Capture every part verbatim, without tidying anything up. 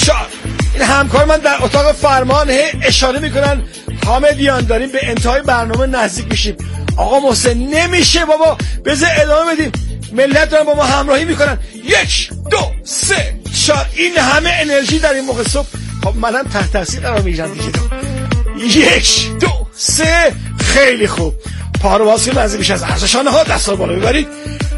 چهار. این همکار من در اتاق فرمان اشاره میکنن حامدیان داریم به انتهای برنامه نزدیک میشیم. آقا محسن نمیشه بابا، بذار ادامه بدیم، ملت دارن با ما همراهی میکنن. یک دو سه چهار. این همه انرژی در این موقع صبح. خب منم تحت تاثیر قرار میگیرم دیگه. یک دو سه. خیلی خوب. پا رو باز کنید، از بیش از ارزشانه ها دست رو بالا ببرید.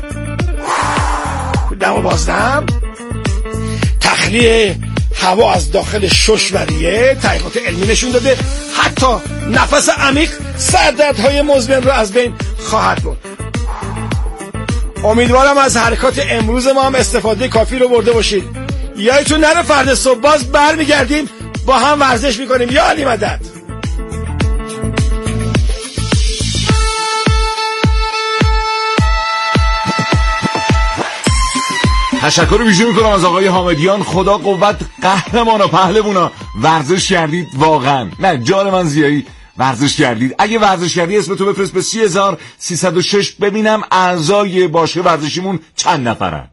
دم و بازدم. تخلیه هوا از داخل شش و ریه. تحقیقات علمی نشون داده حتی نفس عمیق سردردهای مزمن رو از بین خواهد برد. امیدوارم از حرکات امروز ما هم استفاده کافی رو برده باشید. یادتون نره فردا صبح باز برمیگردیم با هم ورزش میکنیم. یا علی مدد. تشکر ویژه میکنم از آقای حامدیان. خدا قوت، قهرمانا، پهلوانا، ورزش کردید واقعا. نه جان من زیایی، ورزش کردید. اگه ورزش کردی اسم تو بفرست به سی هزار سیصد و شش ببینم اعضای باشگاه ورزشیمون چند نفرن.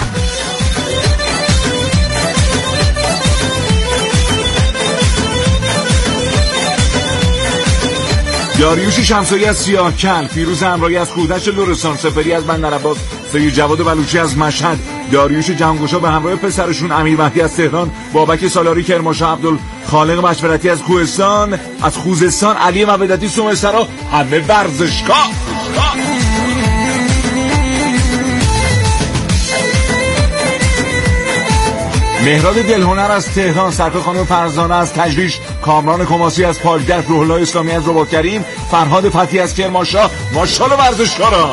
داریوش شمسایی از سیاهکل، فیروز امرایی از خودش لرستان، سپری از بندرعباس، سید جواد بلوچی از مشهد، داریوش جمگوشا به همراه پسرشون امیر مهدی از تهران، بابک سالاری کرمانشاه، عبدالخالق مشورتی از کوهستان، از خوزستان، علی مبدتی سومسرا، همه ورزشکار. مهراد دلهنر از تهران، سرکار خانم فرزانه از تجریش، کامران کماسی از پاکدرک، روح الله اسلامی از رباط کریم، فرهاد فتی از کرمانشاه. ماشاءالله ورزشکارا.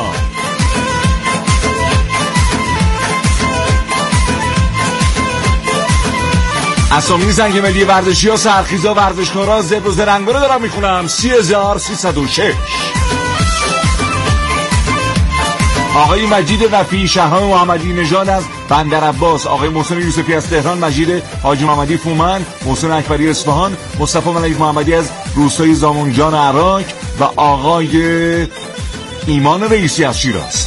اسامی زنگ ملی ورزشی ها، سرخیزا، ورزشکارا، زبر و زرنگا رو دارم میخونم. سی هزار سیصد و شش. آقای مجید رفیعی شهرام محمدی نژاد از بندرعباس، آقای محسن یوسفی از تهران، مجید حاجی محمدی فومن، محسن اکبری اصفهان، مصطفی ملک محمدی از روستای زامونجان عراق و آقای ایمان رئیسی از شیراز.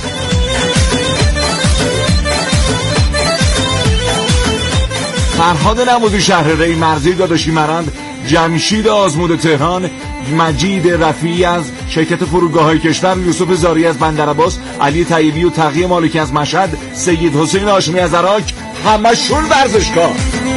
فرهاد نمودی شهر ری، مرزی داداشی مرند، جمشید آزمود تهران، مجید رفیعی از شرکت فرودگاه‌های کشور، یوسف زاری از بندرعباس، علی طیبی و تقی مالکی از مشهد، سید حسین هاشمی از عراق، همشون ورزشکار.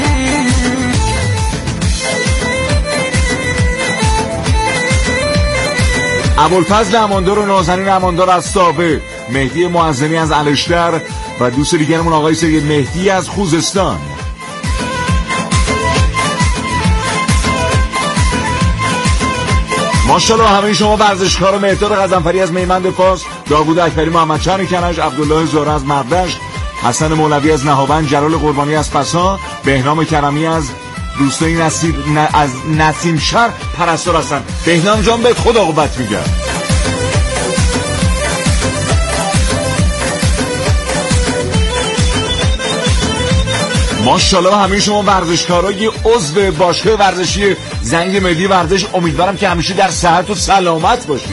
ابوالفضل اماندار و نازنین اماندار از ساوه، مهدی معظمی از الشتر و دوست دیگرمون آقای سید مهدی از خوزستان. ماشاءالله همه شما ورزشکارا. مهداد غضنفری از میمند فاس، داوود اکبری، محمد چرن کنج، عبدالله زهره از مردش، حسن مولوی از نهاوند، جلال قربانی از پسا، بهنام کرمی از روستای نصیر ن... از نسیم شهر پرستار هستن. بهنام جان بهت خدا قوت میگه. ماشاءالله همه شما ورزشکارا، یه عضو باشگاه ورزشی زنگ ملی ورزش. امیدوارم که همیشه در صحت و سلامت باشید.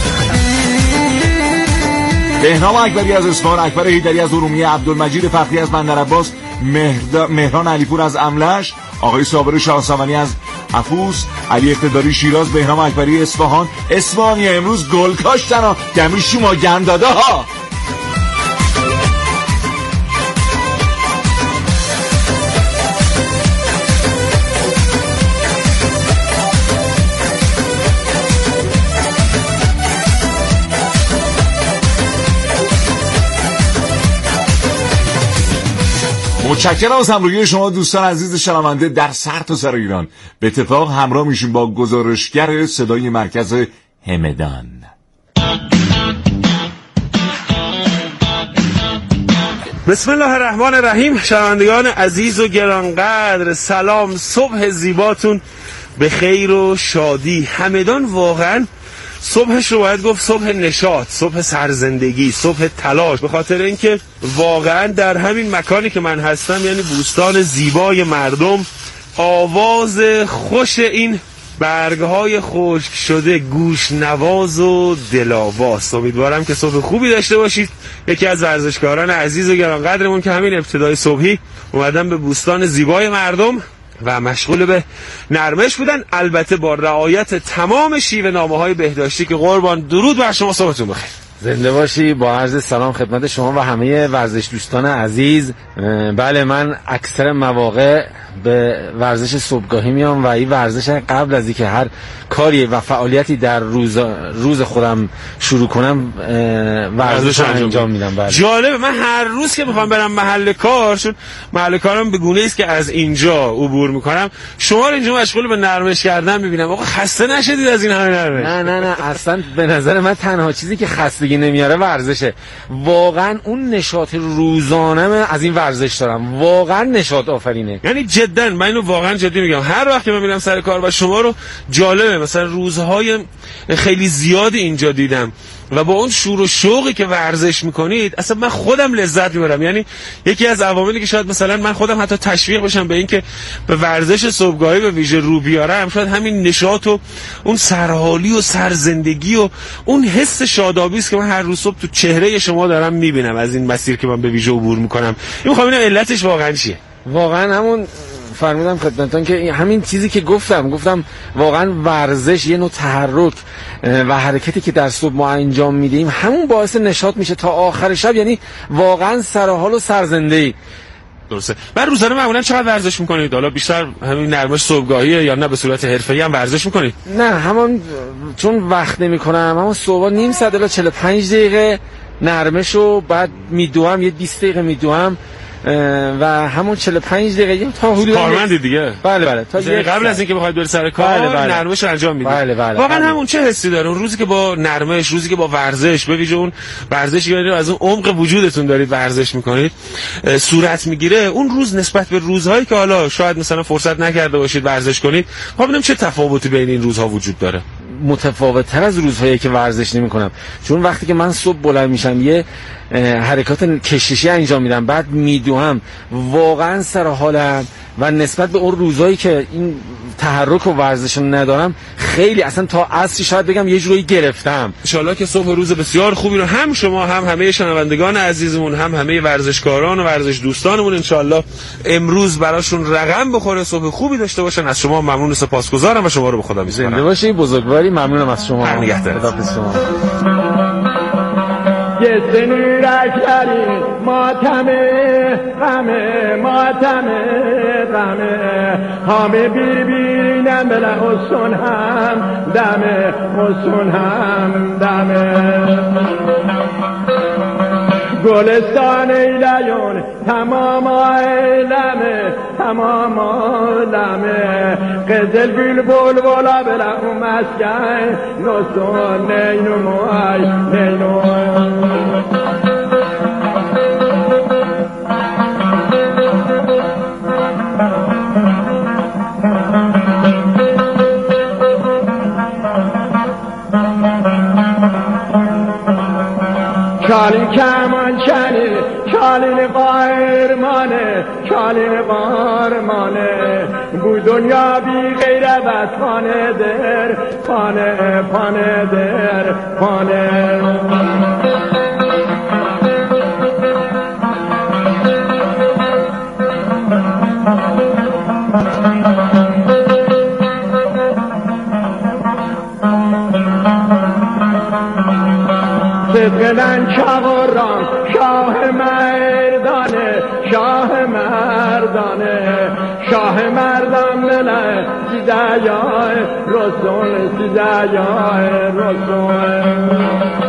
بهنام اکبری از اصفهان، اکبر هیدری از ارومیه، عبدالمجید فخری از بندرعباس، مهران علیپور از املش، آقای صابر شاهسوانی از افوس، علی اقتداری شیراز، بهنام اکبری اصفهان. اصفهانی امروز گل کاشتن ها، دمی شما گند داده ها. متشکرم از همراهی شما دوستان عزیز شنونده در سرتاسر ایران. به اتفاق همراه میشیم با گزارشگر صدای مرکز همدان. بسم الله الرحمن الرحیم. شنوندگان عزیز و گرانقدر، سلام، صبح زیباتون به خیر و شادی. همدان واقعا صبحش رو باید گفت صبح نشاط، صبح سرزندگی، صبح تلاش، به خاطر اینکه واقعا در همین مکانی که من هستم، یعنی بوستان زیبای مردم، آواز خوش این برگهای خشک شده گوش نواز و دلاواست. امیدوارم که صبح خوبی داشته باشید. یکی از ورزشکاران عزیز و گرانقدرمون که همین ابتدای صبحی اومدن به بوستان زیبای مردم و مشغول به نرمش بودن، البته با رعایت تمام شیوه نامه‌های بهداشتی که قربان. درود بر شما، صبحتون بخیر. زنده باشی. با عرض سلام خدمت شما و همه ورزش دوستان عزیز. بله، من اکثر مواقع به ورزش صبحگاهی میام و این ورزش قبل از اینکه هر کاری و فعالیتی در روز روز خودم شروع کنم ورزش رو انجام میدم. بله. جالبه، من هر روز که میخوام برم محل کار، چون محل کارم به گونه است که از اینجا عبور میکنم، شما رو اینجا مشغول به نرمش کردن میبینم. آقا خسته نشدید از این همه نرمش؟ نه نه نه، اصلا به نظر من تنها چیزی که خستگی نمیاره ورزشه. واقعا اون نشاط روزانه از این ورزش دارم، واقعا نشاط آفرینه. یعنی جدا من اینو واقعا جدی میگم، هر وقت که من میرم سر کار و شما رو جالبه مثلا روزهای خیلی زیاد اینجا دیدم و با اون شور و شوقی که ورزش میکنید اصلا من خودم لذت میبرم. یعنی یکی از عواملی که شاید مثلا من خودم حتی تشویق بشم به این که به ورزش صبحگاهی به ویژه رو بیارم، شاید همین نشاط و اون سرحالی و سرزندگی و اون حس شادابی است که من هر روز صبح تو چهره شما دارم میبینم از این مسیر که من به ویژه عبور میکنم. این میخوام ببینم علتش واقعا چیه. واقعا همون فرمودم خدمتتون که همین چیزی که گفتم گفتم واقعا ورزش یه نوع تحرک و حرکتی که در صبح ما انجام میدیم همون باعث نشاط میشه تا آخر شب. یعنی واقعا سرحال و سرزنده‌ای. درسته. من روزانه معمولا چقدر ورزش میکنید؟ حالا بیشتر همین نرمش صبحگاهیه یا نه به صورت حرفه‌ای هم ورزش میکنید؟ نه، همون چون وقت نمیکنم، همون صبح نیم ساعت الی چهل و پنج دقیقه نرمشو بعد میدوام، یه بیست دقیقه میدوام و همون چهل و پنج دقیقه تا حدود کارمندی دیگه. بله بله، تا قبل از اینکه بخواید برید سر کار بله بله. نرمش انجام میدید. بله بله. واقعا بله. همون چه حسی داره اون روزی که با نرمش، روزی که با ورزش، به ویژه اون ورزشی که از اون عمق وجودتون دارید ورزش میکنید صورت میگیره، اون روز نسبت به روزهایی که حالا شاید مثلا فرصت نکرده باشید ورزش کنید، خب ببینیم چه تفاوتی بین این روزها وجود داره. متفاوت تر از روزهایی که ورزش نمی کنم، چون وقتی که من صبح بلند میشم یه حرکات کششی انجام میدم بعد میدوام، واقعا سر حالم و نسبت به اون روزهایی که این تحرک و ورزش رو ندارم خیلی اصلا تا عصر شاید بگم یه جوری گرفتم. ان شاءالله که صبح روز بسیار خوبی رو هم شما هم همه شنوندگان عزیزمون هم همه ورزشکاران و ورزش دوستانمون ان شاءالله امروز براشون رقم بخوره، صبح خوبی داشته باشن. از شما ممنون و سپاسگزارم و شما رو به خدا میسپارم. زنده باشی، بزرگواری. ممنونم از شما. خداحافظ شما. یه سنی رکری ماتمه غمه ماتمه غمه همه بیر بینم بله حسن هم دمه حسن هم دمه گلستان ایلیون تمام عالمه تمام عالمه قزل بیل بول بولا بلا اون مسکن نسون نینو موی نینو چالین کمان چالی چالین قهرمانه چالین قهرمانه بو دنیا بی غیر بس خانه در خانه خانه در خانه صدقلن چاوران شاه مردانه شاه مردانه شاه مردان دلن سیدایای رسول سیدایای رسول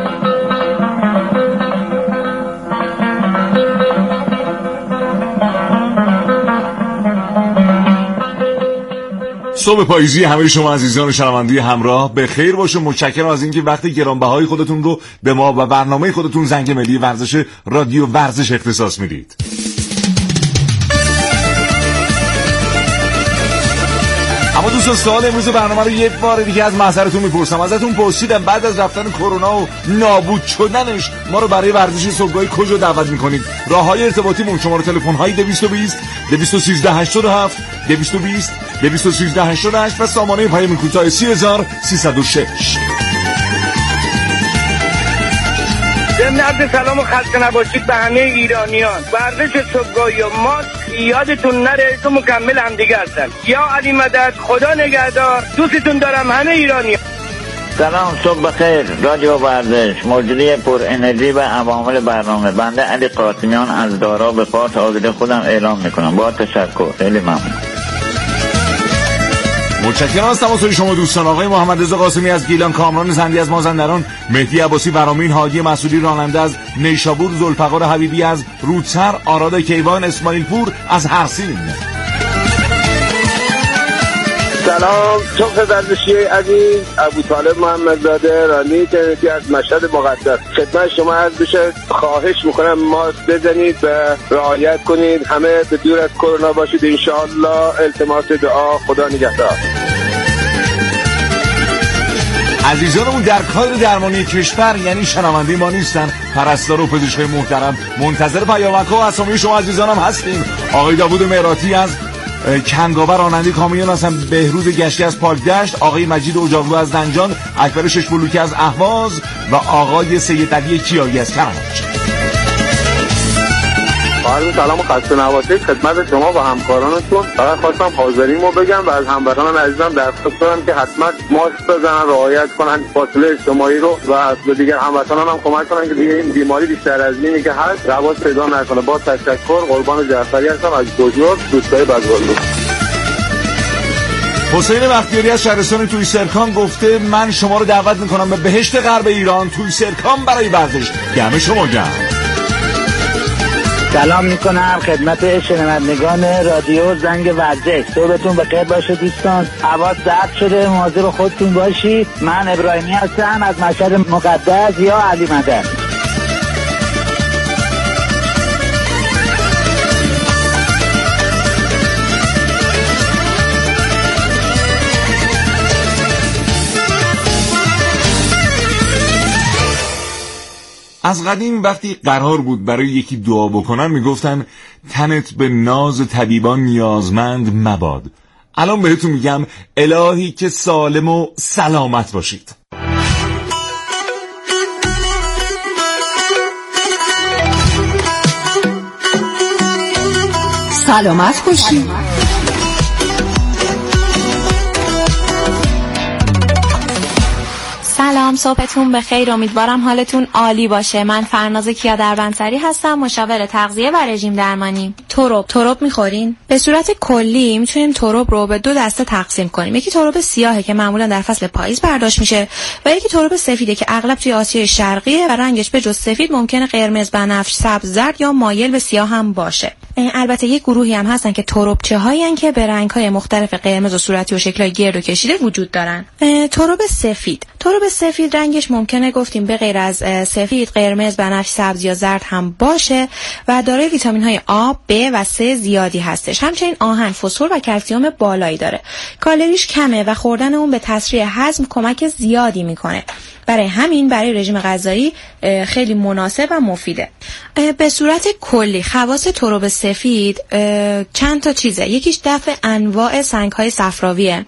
صبح پاییزی همه شما عزیزان شنونده همراه به خیر باشه. متشکرم از اینکه وقت گرانبهای خودتون رو به ما و برنامه خودتون زنگ ملی ورزش رادیو ورزش اختصاص میدید. اما دوستان سوال امروز برنامه رو یک بار دیگه از محضرتون میپرسم. ازتون پرسیدم بعد از رفتن کرونا و نابود شدنش ما رو برای ورزش صبحگاهی کجا دعوت میکنید؟ راههای ارتباطیمون شماره تلفن های دویست و بیست دویست و سیزده هشتاد و هفت دویست و بیست دویست و سیزده هشتاد و هشت و سامانه پیام کوتاه سی هزار سیصد و شش. ضمن عرض سلام و خسته نباشید به همه ایرانیان. ورزش صبحگاهی و ما یادتون نره تو مکمل همدیگه هستن. یا علی مدد، خدا نگهدار، دوستتون دارم همه ایرانیان. سلام، صبح بخیر. رادیو ورزش، مجری پر انرژی و عوامل برنامه. بنده علی قاسمیان از دارا به پارت آگده خودم اعلام میکنم. با تشکر، خیلی ممنون. متشکرم از تماس شما دوستان. آقای محمد رضا قاسمی از گیلان، کامران زندی از مازندران، مهدی عباسی ورامین، هادی مسعودی راننده از نیشابور، ذوالفقار حبیبی از رودسر، آراد کیوان، اسماعیل پور از هرسین. سلام، صبح ورزشی عزیز. ابو طالب محمدزاده رانی تنیتی از مشهد مقدس خدمت شما عرض بشه. خواهش میکنم ماسک بزنید و رعایت کنید، همه به دور از کرونا باشید انشاءالله. التماس دعا، خدا نگهدار. عزیزانمون در کادر درمانی کشور یعنی شنونده ما نیستن، پرستار و پزشکای محترم منتظر پیامک و اسامی شما عزیزانم هستیم. آقای داوود مهراتی از کنگاور راننده کامیون هستن، بهروز گشتی از پاکدشت، آقای مجید اوجاقلو از زنجان، اکبر ششبلوکی از اهواز و آقای سید علی کیایی از کرمانشاه. عرض سلام و خسته نباشید خدمت شما و همکارانتون. فقط خواستم حاضریمو بگم و از هموطنان عزیزم درخواست دارم که حتما ماسک بزنن، رعایت کنن فاصله اجتماعی رو و به دیگر هموطنان هم کمک کنن که دیگه این بیماری بیشتر از اینی که هست رواج پیدا نکنه. با تشکر. قربان جعفری هستم از بزرگ دوستای بزرگ. حسین بختیاری از شهرستان توی سرکان گفته من شما رو دعوت میکنم به بهشت غرب ایران توی سرکان برای ورزش. دم شما گرم. سلام میکنم خدمت شنوندگان رادیو زنگ ورزش. صبحتون بخیر باشه دوستان. هوا سرد شده، مواظب خودتون باشید. من ابراهیمی هستم از مشهد مقدس یا علی مدد. از قدیم وقتی قرار بود برای یکی دعا بکنن میگفتن تنت به ناز طبیبان نیازمند مباد. الان بهتون میگم الهی که سالم و سلامت باشید. سلامت باشید. سلام، صبحتون بخیر. امیدوارم حالتون عالی باشه. من فرناز کیا دربندسری هستم، مشاور تغذیه و رژیم درمانی. تروب تروب میخورین؟ به صورت کلی میتونیم تروب رو به دو دسته تقسیم کنیم. یکی تروب سیاهه که معمولا در فصل پاییز برداشت میشه و یکی تروب سفیده که اغلب توی آسیای شرقیه و رنگش به جز سفید ممکنه قرمز، بنفش، سبز، زرد یا مایل به سیاه هم باشه. البته یک گروهی هم هستن که تروبچه هایی که به رنگ های مختلف قرمز و صورتی و شکل های گرد و کشیده وجود دارن. تروب سفید تروب سفید رنگش ممکنه گفتیم به غیر از سفید قرمز، بنفش، سبز یا زرد هم باشه و دارای ویتامین های آ، ب و سه زیادی هستش. همچنین آهن، فسفر و کلسیم بالایی داره. کالریش کمه و خوردن اون به تسریع هضم کمک زیادی میکنه. برای همین برای رژیم غذایی خیلی مناسب و مفیده. به صورت کلی خواص تروب سفید چند تا چیزه. یکیش دفع انواع سنگ‌های صفراویه،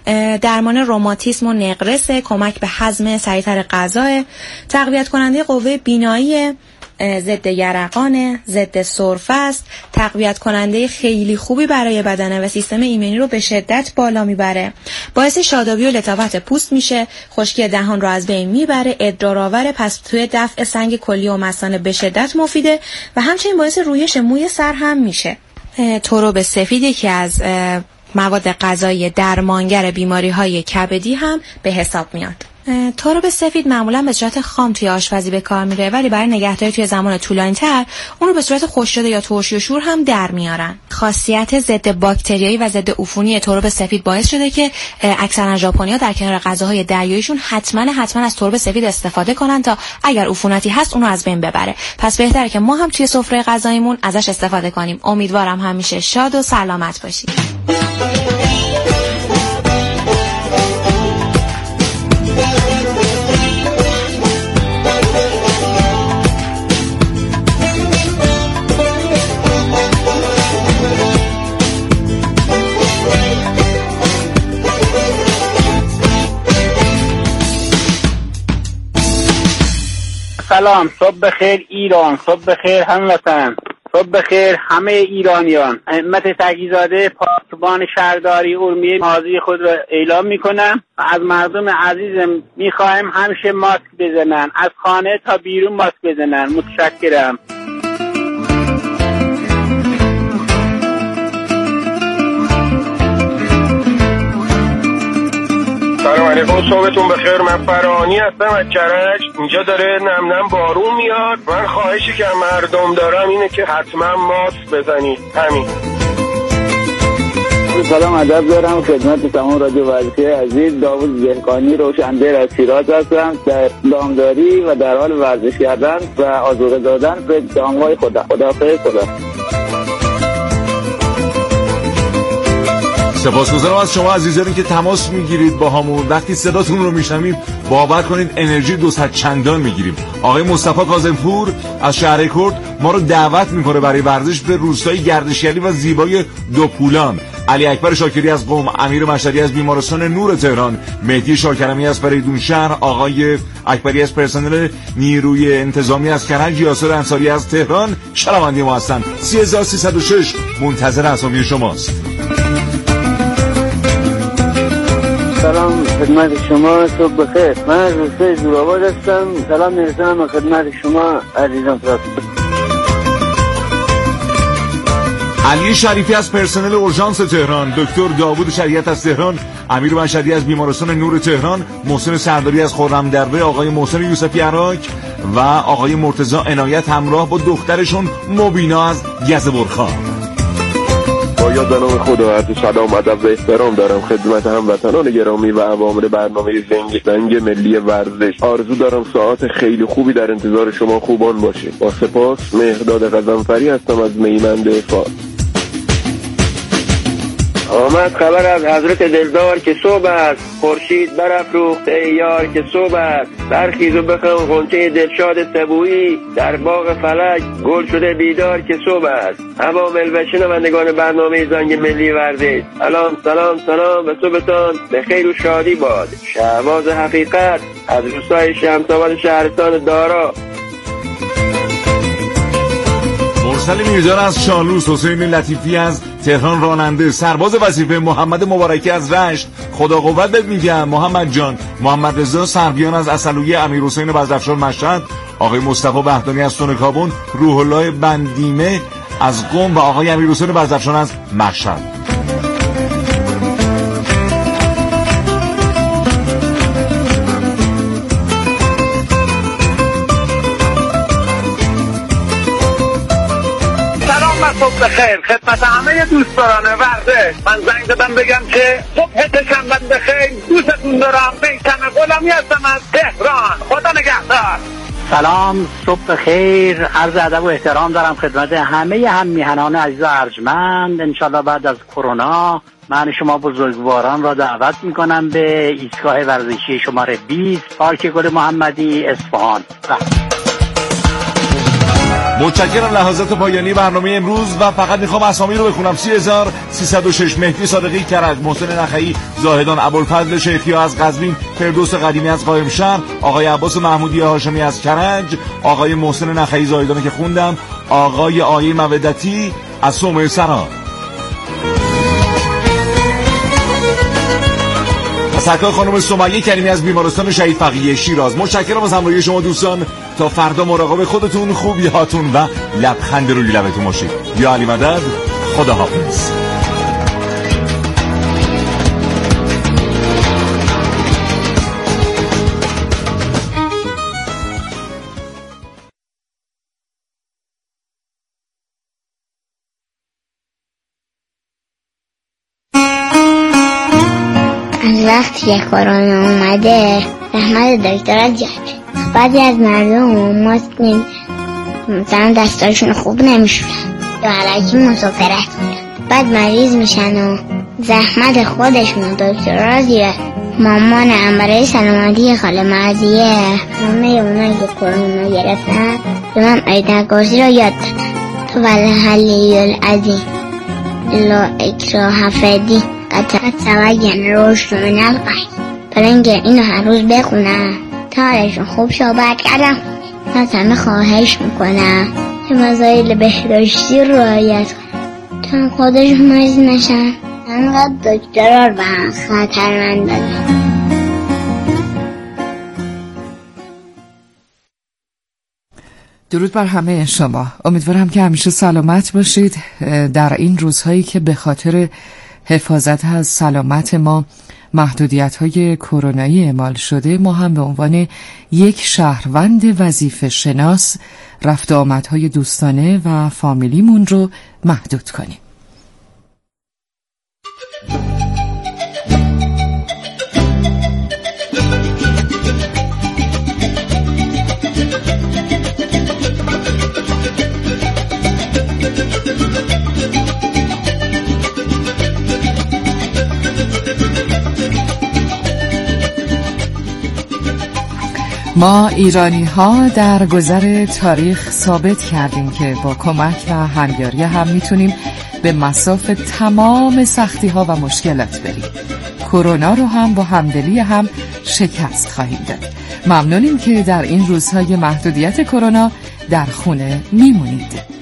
درمان روماتیسم و نقرسه، کمک به هضم سریعتر غذا، تقویت کننده قوه بینایی، ضد یرقانه، ضد سرفه است، تقویت کننده خیلی خوبی برای بدنه و سیستم ایمنی رو به شدت بالا میبره، باعث شادابی و لطافت پوست میشه، خشکی دهان رو از بین میبره، ادرارآور، پس توی دفع سنگ کلی و مثانه به شدت مفیده و همچنین باعث رویش موی سر هم میشه. تروب سفید یکی از مواد غذایی درمانگر بیماری‌های کبدی هم به حساب میاد. تروب سفید معمولا به صورت خام توی آشپزی به کار میره، ولی برای نگهداری توی زمان طولانی‌تر اون رو به صورت خشک شده یا ترشی و شور هم در میارن. خاصیت ضد باکتریایی و ضد عفونی تروب سفید باعث شده که اکثرا ژاپنی‌ها در کنار غذاهای دریاییشون حتما حتما از تروب سفید استفاده کنن تا اگر عفونتی هست اون رو از بین ببره. پس بهتره که ما هم توی سفره غذاییمون ازش استفاده کنیم. امیدوارم همیشه شاد و سلامت باشید. سلام، صبح بخیر ایران، صبح بخیر هموطن، صبح بخیر همه ایرانیان. همت تگیزاده پاسبان شهرداری اورمیه حاضری خود را اعلام میکنم و از مردم عزیزم میخواهم همیشه ماسک بزنن، از خانه تا بیرون ماسک بزنن. متشکرم. سلام علیکم، صبحتون بخیر. من فرانی هستم از کرج. اینجا داره نم نم بارون میاد. من خواهشی که مردم دارم اینه که حتما ماسک بزنید. همین. سلام ادب دارم خدمت تمام رادیو ورزشی عزیز. داوود دهقانی روشندر از شیراز هستم. در دامداری و در حال ورزش کردن و آزوقه دادن به دامهای خدا. خداحافظ. خدا. سپاسگزارم از شما عزیزانی که تماس میگیرید با همون. وقتی صداتون رو میشنویم باور کنید انرژی دو صد چندان میگیریم. آقای مصطفی کاظمپور از شهر کرد ما رو دعوت میکنه برای ورزش به روستای گردشگری و زیبای دوپولان. علی اکبر شاکری از قم، امیر مشهدی از بیمارستان نور تهران، مهدی شاکرمی از فریدون شهر، آقای اکبری از پرسنل نیروی انتظامی از کرج، یاسر انصاری از تهران شنونده ما هستند. سه هزار و سیصد و شش منتظر اسامی شماست. سلام خدمت شما، صبح بخیر. من از روستای زورآباد هستم. سلام میرسونم خدمت شما عزیزان. علی شریفی از پرسنل اورژانس تهران، دکتر داوود شریعت از تهران، امیر مشهدی از بیمارستان نور تهران، محسن سرداری از خرم دره، آقای محسن یوسفی عراق و آقای مرتضی عنایت همراه با دخترشون مبینا از گزبرخان. باید به نام خدا عرض سلام ادب و احترام دارم خدمت هموطنان گرامی و عوامل برنامه زنگ زنگ ملی ورزش. آرزو دارم ساعت خیلی خوبی در انتظار شما خوبان باشه. با سپاس، مهرداد غضنفری هستم از میمند فاس. آمد خبر از حضرت دلدار که صبح است، خورشید برافروخت ای یار که صبح است. برخیز و بخوان غنچه دلشاد سبویی، در باغ فلک گل شده بیدار که صبح است. عوامل و شنوندگان برنامه زنگ ملی ورزش، سلام سلام سلام و صبحتان به خیر و شادی باد. شهباز حقیقت از روستای شمس‌آباد شهرستان دارا. مرسل میرزا از شالوس، حسین لطیفی از تهران راننده، سرباز وظیفه محمد مبارکی از رشت خدا قوت بهت میگم محمد جان، محمد رضا سربیان از اصلویه، امیر حسین بزرفشان مشهد، آقای مصطفی بهدانی از سونکابون، روح الله بندیمه از قم و آقای امیر حسین بزرفشان از مشهد. صبح بخیر خدمت همه دوستان ورزش. من زنگ زدم بگم که صبح تشنبه بخیر، دوستتون دارم. میثم غلامی هستم از تهران. خدا نگهدار. سلام، صبح بخیر. عرض ادب و احترام دارم خدمت همه هم میهنان عزیز و ارجمند. انشالله بعد از کرونا من شما بزرگواران را دعوت میکنم به ایستگاه ورزشی شماره بیست پارک گل محمدی اصفهان. متشکرم. لحظات پایانی برنامه امروز و فقط میخوام اسامی رو بخونم. سه هزار و سیصد و شش مهدی صادقی کرج، محسن نخعی زاهدان، ابوالفضل شیخیا از قزوین، فردوس قدیمی از قائمشهر، آقای عباس محمودی هاشمی از کرج، آقای محسن نخعی زاهدان که خوندم، آقای آیه مودتی از صومعه سرا. تشکر خانم سمیه کریمی از بیمارستان شهید فقیه شیراز. متشکرم از همراهی شما دوستان. تا فردا مراقب خودتون، خوبیاتون و لبخند روی لبتون باشید. یا علی مدد. خدا حافظ. از وقتی که کرونا اومده زحمت دکترها زیاده. بعضی از مردم ماسک نمیزنن، مثلا دستاشون خوب نمیشورن یا علکی مسافرت میرن، بعد مریض میشن و زحمت خودشون و دکترها زیاده. مامانم برای سلامتی خاله مرضیه همه اونایی که کرونا گرفتن به من آیت کرسی رو یاد دادن. تو والحلی العظیم لا اکراه فی قد تبین الرشد من الغی. برای اینکه اینو هر روز بخونم تا حالشون خوب شو. بعد کردم از همه خواهش میکنم که مسائل بهداشتی رو رعایت کنن تا خودشون مریض نشن. انقدر دکترها رو به هم خطرمند دادن. درود بر همه شما. امیدوارم که همیشه سلامت باشید در این روزهایی که به خاطر حفاظت از سلامت ما محدودیت‌های کرونایی اعمال شده. ما هم به عنوان یک شهروند وظیفه شناس رفت آمدهای دوستانه و فامیلیمون رو محدود کنیم. ما ایرانی ها در گذر تاریخ ثابت کردیم که با کمک و همکاری هم میتونیم به مصاف تمام سختی ها و مشکلات بریم. کرونا رو هم با همدلی هم شکست خواهیم داد. ممنونیم که در این روزهای محدودیت کرونا در خونه میمونید.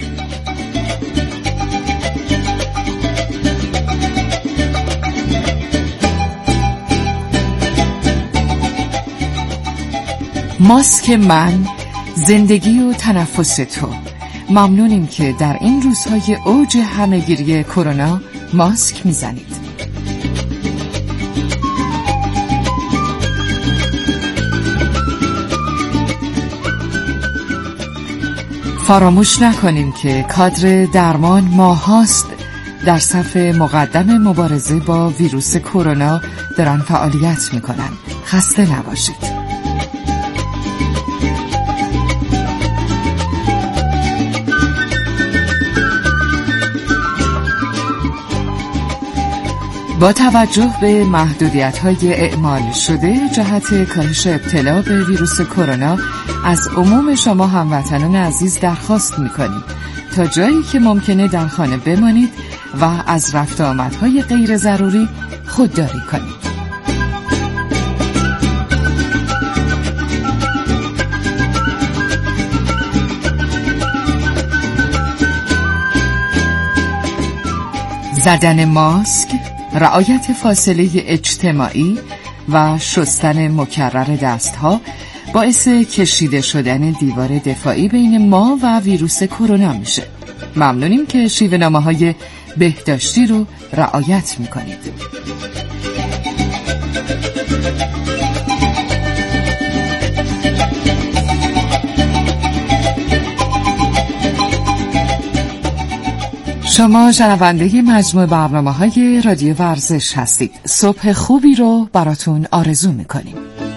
ماسک من، زندگی و تنفس تو. ممنونیم که در این روزهای اوج همهگیری کرونا ماسک میزنید. فراموش نکنیم که کادر درمان ماهاست در صف مقدم مبارزه با ویروس کرونا دارن فعالیت میکنن. خسته نباشید. با توجه به محدودیت‌های اعمال شده جهت کاهش ابتلا به ویروس کرونا از عموم شما هموطنان عزیز درخواست می‌کنیم تا جایی که ممکنه در خانه بمانید و از رفت آمدهای غیر ضروری خودداری کنید. زدن ماسک، رعایت فاصله اجتماعی و شستن مکرر دستها باعث کشیده شدن دیوار دفاعی بین ما و ویروس کرونا میشه. ممنونیم که شیوه‌نامه‌های بهداشتی رو رعایت میکنید. شما شنونده مجموع برنامه‌های رادیو ورزش هستید. صبح خوبی رو براتون آرزو می‌کنیم.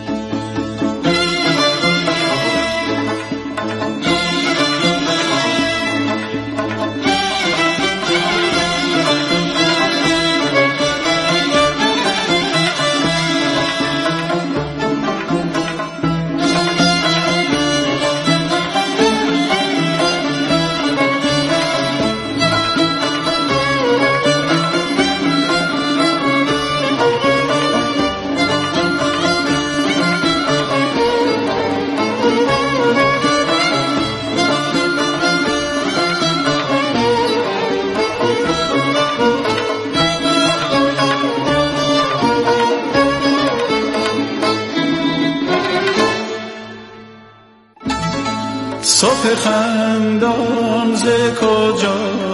صبح خندان ز کجا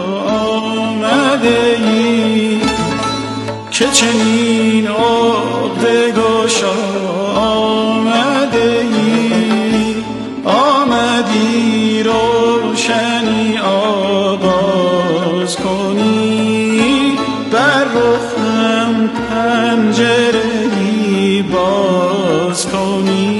آمده ای که چنین عقده گشا آمده ای، آمدی روشنی آغاز کنی، بر رخم پنجره‌ای باز کنی.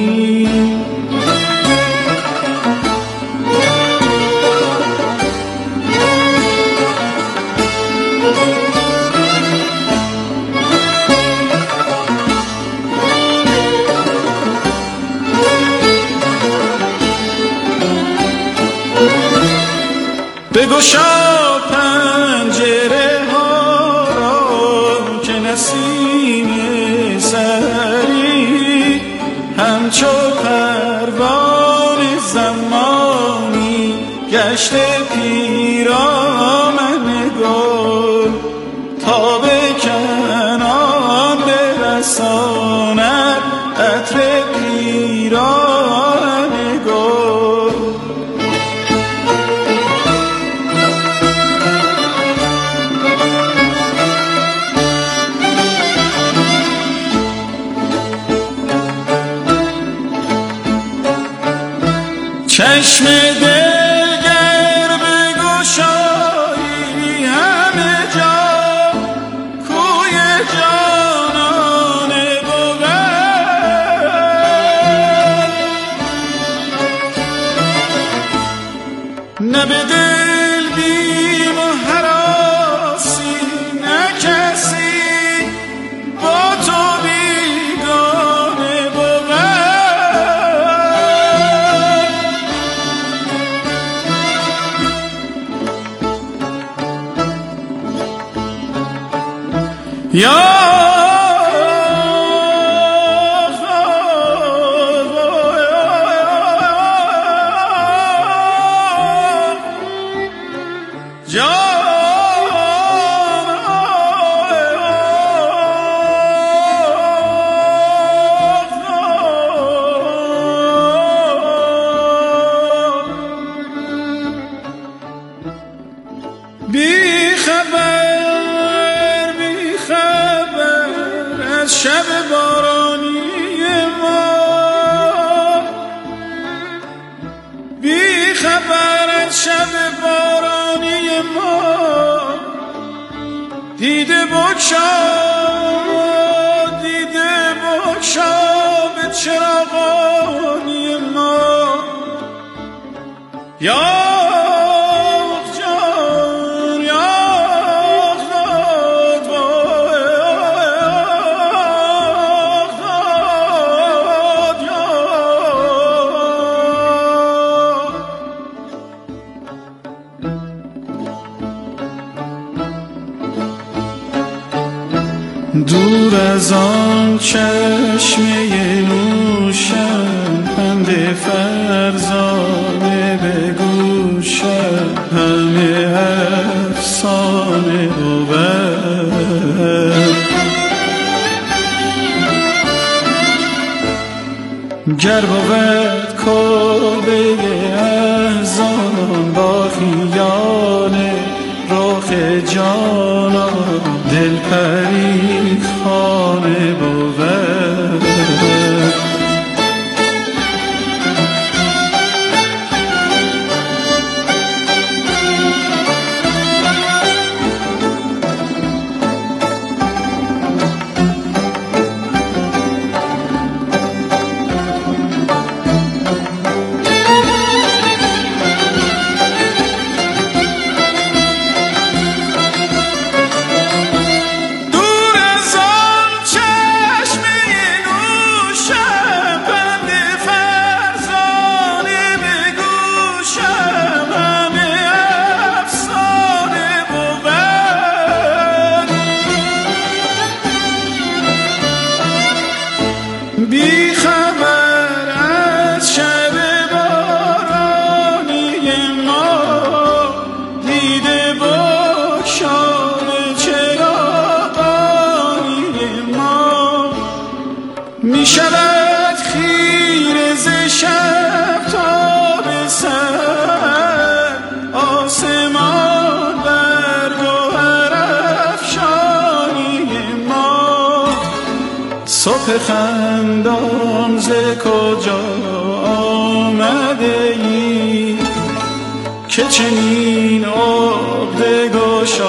بگشا پنجره ها را که نسیم سری همچنان پیرامن گل تا به کنان برساند عطر پیرامن گل. چشم دلگر بگشایی همه جا کوی جانان بود، نه به دل بیم و هراسی نه کسی با تو بیگانه بود. یا بی خبر بی خبر از شب بارانی ما، بی خبر از شب بارانی ما، دیده بگشا دیده بگشا به چراغانی ما. یا دور از آن چشمه نوشم پند فرزانه به گوشم همه افسانه بود. گر بود کعبه احزان با خیال رخ جانان دل پری خانه بود. می شود خیره ز شب تا به سر آسمان بر گوهر افشانی ما. صبح خندان ز کجا آمده ای که چنین عقده گشا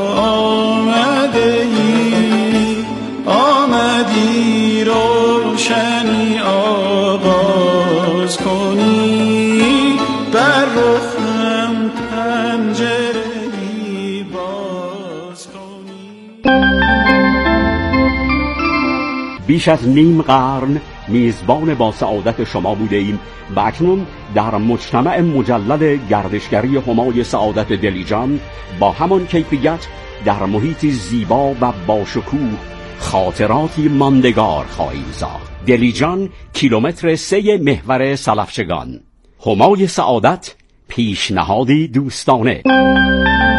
آمده ای، آمدی روشنی آغاز کنی بر رخم پنجره‌ای باز کنی. بیش از نیم قرن میزبان با سعادت شما بوده ایم و اکنون در مجتمع مجلل گردشگری همای سعادت دلیجان با همان کیفیت در محیطی زیبا و باشکوه خاطراتی ماندگار خواهیم ساخت. دلیجان، کیلومتر سه محور سلفچگان. همای سعادت پیشنهادی دوستانه.